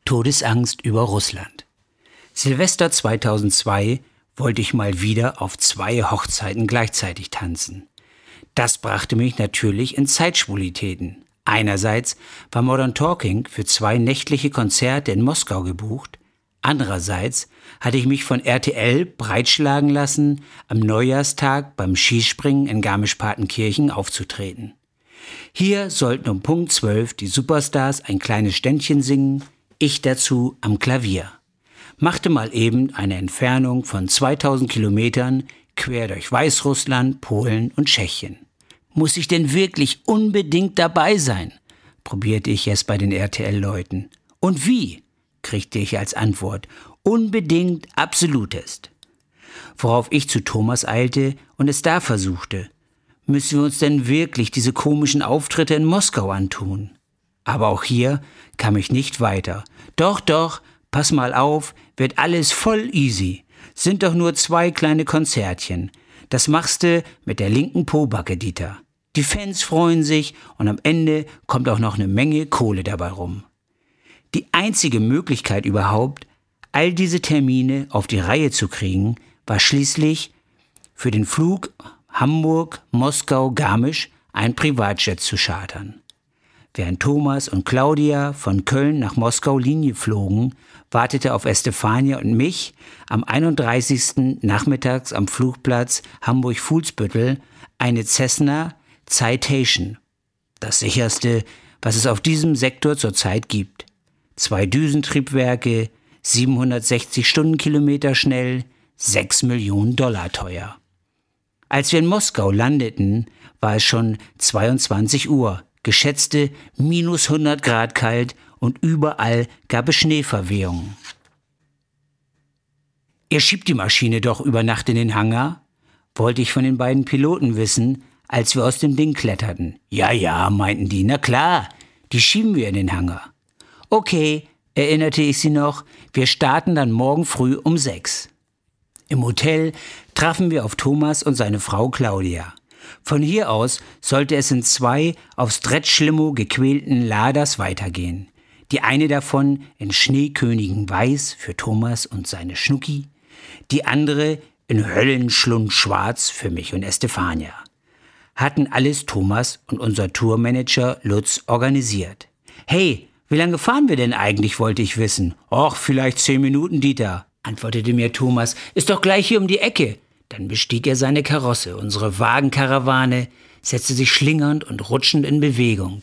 Todesangst über Russland. Silvester 2002 wollte ich mal wieder auf 2 Hochzeiten gleichzeitig tanzen. Das brachte mich natürlich in Zeitschwulitäten. Einerseits war Modern Talking für 2 nächtliche Konzerte in Moskau gebucht. Andererseits hatte ich mich von RTL breitschlagen lassen, am Neujahrstag beim Skispringen in Garmisch-Partenkirchen aufzutreten. Hier sollten um Punkt 12 die Superstars ein kleines Ständchen singen, ich dazu am Klavier. Machte mal eben eine Entfernung von 2000 Kilometern quer durch Weißrussland, Polen und Tschechien. Muss ich denn wirklich unbedingt dabei sein? Probierte ich es bei den RTL-Leuten. Und wie? Kriegte ich als Antwort. Unbedingt absolutest. Worauf ich zu Thomas eilte und es da versuchte. Müssen wir uns denn wirklich diese komischen Auftritte in Moskau antun? Aber auch hier kam ich nicht weiter. Doch, pass mal auf, wird alles voll easy. Sind doch nur 2 kleine Konzertchen. Das machst du mit der linken Pobacke, Dieter. Die Fans freuen sich und am Ende kommt auch noch eine Menge Kohle dabei rum. Die einzige Möglichkeit überhaupt, all diese Termine auf die Reihe zu kriegen, war schließlich für den Flug Hamburg-Moskau-Garmisch ein Privatjet zu chartern. Während Thomas und Claudia von Köln nach Moskau Linie flogen, wartete auf Estefania und mich am 31. nachmittags am Flugplatz Hamburg-Fuhlsbüttel eine Cessna Citation. Das sicherste, was es auf diesem Sektor zurzeit gibt. 2 Düsentriebwerke, 760 Stundenkilometer schnell, $6 Millionen teuer. Als wir in Moskau landeten, war es schon 22 Uhr, geschätzte minus 100 Grad kalt und überall gab es Schneeverwehungen. Ihr schiebt die Maschine doch über Nacht in den Hangar? Wollte ich von den beiden Piloten wissen, als wir aus dem Ding kletterten. Ja, meinten die, na klar, die schieben wir in den Hangar. Okay, erinnerte ich sie noch, wir starten dann morgen früh um 6. Im Hotel trafen wir auf Thomas und seine Frau Claudia. Von hier aus sollte es in 2 auf Stretch-Limo gequälten Ladas weitergehen. Die eine davon in Schneekönigen-Weiß für Thomas und seine Schnucki, die andere in Höllenschlund-Schwarz für mich und Estefania. Hatten alles Thomas und unser Tourmanager Lutz organisiert. Hey, wie lange fahren wir denn eigentlich, wollte ich wissen. Och, vielleicht 10 Minuten, Dieter, antwortete mir Thomas. Ist doch gleich hier um die Ecke. Dann bestieg er seine Karosse, unsere Wagenkarawane, setzte sich schlingernd und rutschend in Bewegung.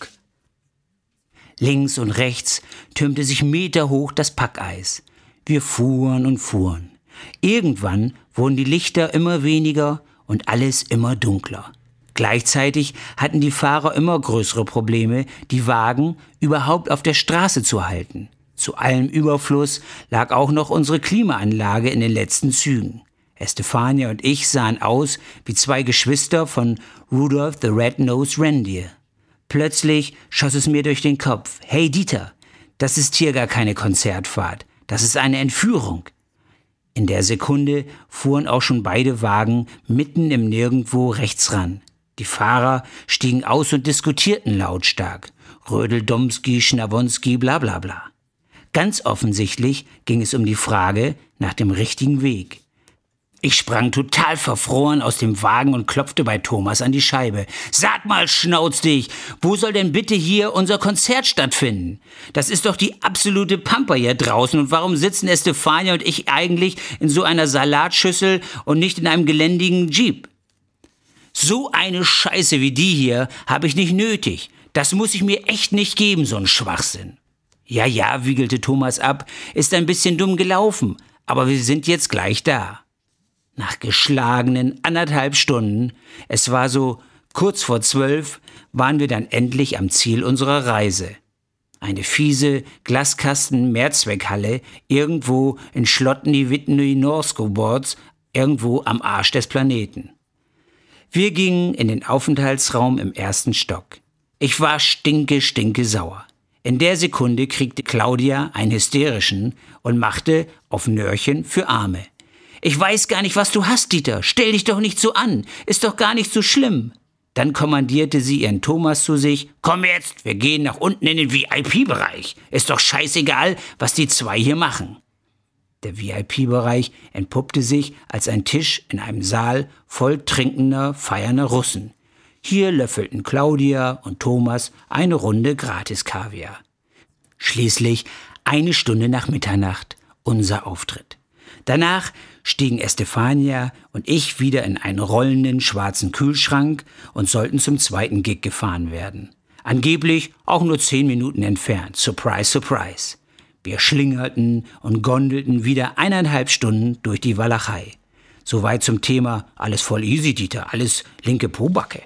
Links und rechts türmte sich meterhoch das Packeis. Wir fuhren und fuhren. Irgendwann wurden die Lichter immer weniger und alles immer dunkler. Gleichzeitig hatten die Fahrer immer größere Probleme, die Wagen überhaupt auf der Straße zu halten. Zu allem Überfluss lag auch noch unsere Klimaanlage in den letzten Zügen. Estefania und ich sahen aus wie 2 Geschwister von Rudolph the Red-Nosed Reindeer. Plötzlich schoss es mir durch den Kopf. Hey Dieter, das ist hier gar keine Konzertfahrt, das ist eine Entführung. In der Sekunde fuhren auch schon beide Wagen mitten im Nirgendwo rechts ran. Die Fahrer stiegen aus und diskutierten lautstark. Rödel-Domski, Schnawonski, bla bla bla. Ganz offensichtlich ging es um die Frage nach dem richtigen Weg. Ich sprang total verfroren aus dem Wagen und klopfte bei Thomas an die Scheibe. Sag mal, schnauz dich, wo soll denn bitte hier unser Konzert stattfinden? Das ist doch die absolute Pampa hier draußen und warum sitzen Estefania und ich eigentlich in so einer Salatschüssel und nicht in einem geländigen Jeep? So eine Scheiße wie die hier habe ich nicht nötig. Das muss ich mir echt nicht geben, so ein Schwachsinn. Ja, wiegelte Thomas ab, ist ein bisschen dumm gelaufen, aber wir sind jetzt gleich da. Nach geschlagenen 1,5 Stunden, es war so kurz vor 12, waren wir dann endlich am Ziel unserer Reise. Eine fiese Glaskasten-Mehrzweckhalle irgendwo in Schlotny-Witny-Norskoborz, irgendwo am Arsch des Planeten. Wir gingen in den Aufenthaltsraum im 1. Stock. Ich war stinke sauer. In der Sekunde kriegte Claudia einen hysterischen und machte auf Nörchen für Arme. Ich weiß gar nicht, was du hast, Dieter. Stell dich doch nicht so an. Ist doch gar nicht so schlimm. Dann kommandierte sie ihren Thomas zu sich. Komm jetzt, wir gehen nach unten in den VIP-Bereich. Ist doch scheißegal, was die zwei hier machen. Der VIP-Bereich entpuppte sich als ein Tisch in einem Saal voll trinkender, feiernder Russen. Hier löffelten Claudia und Thomas eine Runde Gratis-Kaviar. Schließlich 1 Stunde nach Mitternacht unser Auftritt. Danach stiegen Estefania und ich wieder in einen rollenden schwarzen Kühlschrank und sollten zum zweiten Gig gefahren werden. Angeblich auch nur 10 Minuten entfernt. Surprise, surprise. Wir schlingerten und gondelten wieder 1,5 Stunden durch die Walachei. Soweit zum Thema alles voll easy, Dieter, alles linke Pobacke.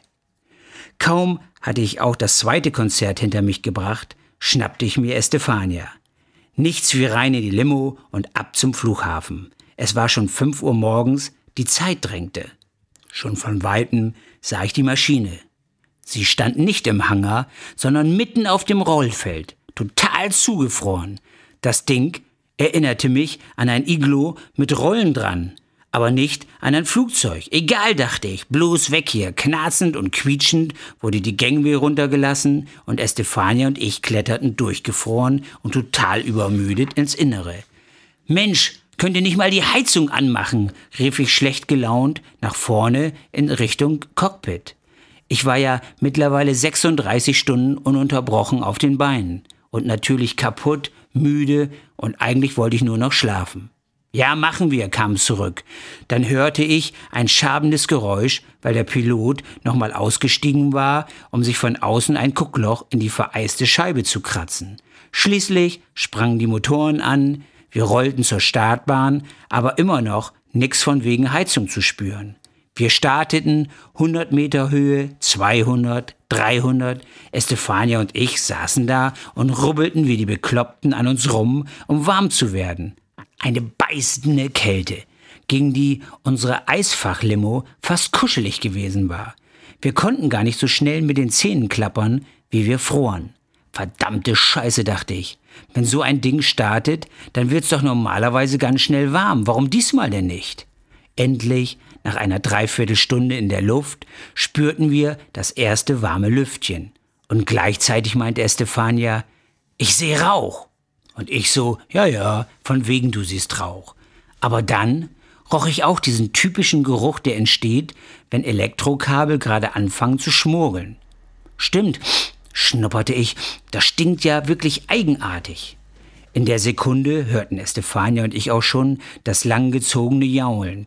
Kaum hatte ich auch das zweite Konzert hinter mich gebracht, schnappte ich mir Estefania. Nichts wie rein in die Limo und ab zum Flughafen. Es war schon 5 Uhr morgens, die Zeit drängte. Schon von Weitem sah ich die Maschine. Sie stand nicht im Hangar, sondern mitten auf dem Rollfeld, total zugefroren. Das Ding erinnerte mich an ein Iglo mit Rollen dran, aber nicht an ein Flugzeug. Egal, dachte ich, bloß weg hier. Knarzend und quietschend wurde die Gangway runtergelassen und Estefania und ich kletterten durchgefroren und total übermüdet ins Innere. Mensch, könnt ihr nicht mal die Heizung anmachen, rief ich schlecht gelaunt nach vorne in Richtung Cockpit. Ich war ja mittlerweile 36 Stunden ununterbrochen auf den Beinen und natürlich kaputt, müde und eigentlich wollte ich nur noch schlafen. Ja, machen wir, kam zurück. Dann hörte ich ein schabendes Geräusch, weil der Pilot nochmal ausgestiegen war, um sich von außen ein Guckloch in die vereiste Scheibe zu kratzen. Schließlich sprangen die Motoren an, wir rollten zur Startbahn, aber immer noch nix von wegen Heizung zu spüren. Wir starteten 100 Meter Höhe, 200, 300. Estefania und ich saßen da und rubbelten wie die Bekloppten an uns rum, um warm zu werden. Eine beißende Kälte, gegen die unsere Eisfachlimo fast kuschelig gewesen war. Wir konnten gar nicht so schnell mit den Zähnen klappern, wie wir froren. Verdammte Scheiße, dachte ich. Wenn so ein Ding startet, dann wird's doch normalerweise ganz schnell warm. Warum diesmal denn nicht? Endlich, nach einer Dreiviertelstunde in der Luft, spürten wir das erste warme Lüftchen. Und gleichzeitig meinte Estefania, ich sehe Rauch. Und ich so, ja, von wegen du siehst Rauch. Aber dann roch ich auch diesen typischen Geruch, der entsteht, wenn Elektrokabel gerade anfangen zu schmorgeln. Stimmt, schnupperte ich, das stinkt ja wirklich eigenartig. In der Sekunde hörten Estefania und ich auch schon das langgezogene Jaulen.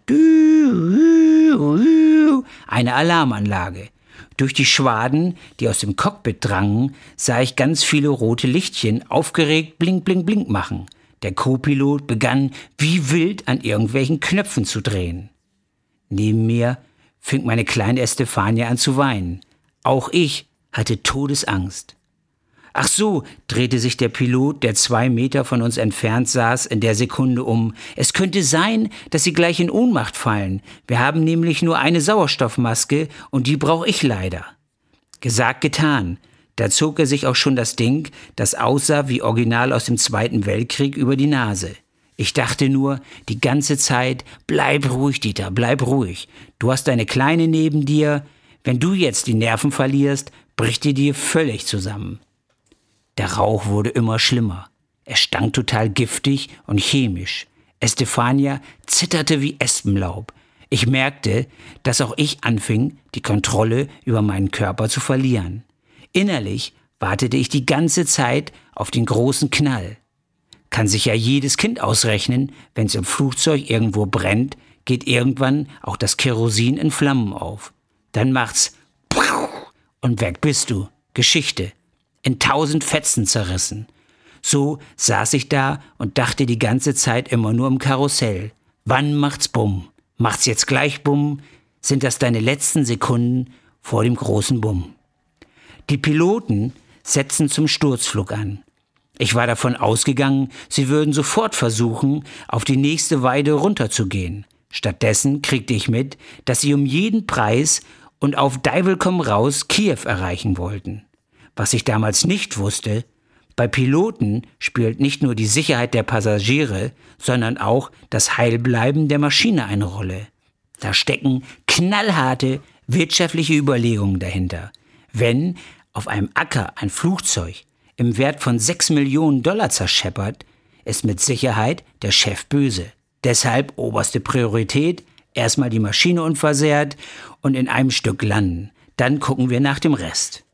Eine Alarmanlage. Durch die Schwaden, die aus dem Cockpit drangen, sah ich ganz viele rote Lichtchen aufgeregt blink, blink, blink machen. Der Co-Pilot begann wie wild an irgendwelchen Knöpfen zu drehen. Neben mir fing meine kleine Estefania an zu weinen. Auch ich hatte Todesangst. Ach so, drehte sich der Pilot, der 2 Meter von uns entfernt saß, in der Sekunde um. Es könnte sein, dass Sie gleich in Ohnmacht fallen. Wir haben nämlich nur eine Sauerstoffmaske und die brauche ich leider. Gesagt, getan. Da zog er sich auch schon das Ding, das aussah wie Original aus dem Zweiten Weltkrieg, über die Nase. Ich dachte nur, die ganze Zeit, bleib ruhig, Dieter, bleib ruhig. Du hast deine Kleine neben dir. Wenn du jetzt die Nerven verlierst, bricht die dir völlig zusammen. Der Rauch wurde immer schlimmer. Er stank total giftig und chemisch. Estefania zitterte wie Espenlaub. Ich merkte, dass auch ich anfing, die Kontrolle über meinen Körper zu verlieren. Innerlich wartete ich die ganze Zeit auf den großen Knall. Kann sich ja jedes Kind ausrechnen, wenn es im Flugzeug irgendwo brennt, geht irgendwann auch das Kerosin in Flammen auf. Dann macht's und weg bist du. Geschichte. In 1000 Fetzen zerrissen. So saß ich da und dachte die ganze Zeit immer nur im Karussell. Wann macht's Bumm? Macht's jetzt gleich Bumm? Sind das deine letzten Sekunden vor dem großen Bumm? Die Piloten setzten zum Sturzflug an. Ich war davon ausgegangen, sie würden sofort versuchen, auf die nächste Weide runterzugehen. Stattdessen kriegte ich mit, dass sie um jeden Preis und auf Deivel komm raus Kiew erreichen wollten. Was ich damals nicht wusste, bei Piloten spielt nicht nur die Sicherheit der Passagiere, sondern auch das Heilbleiben der Maschine eine Rolle. Da stecken knallharte, wirtschaftliche Überlegungen dahinter. Wenn auf einem Acker ein Flugzeug im Wert von 6 Millionen Dollar zerscheppert, ist mit Sicherheit der Chef böse. Deshalb oberste Priorität, erstmal die Maschine unversehrt und in einem Stück landen. Dann gucken wir nach dem Rest.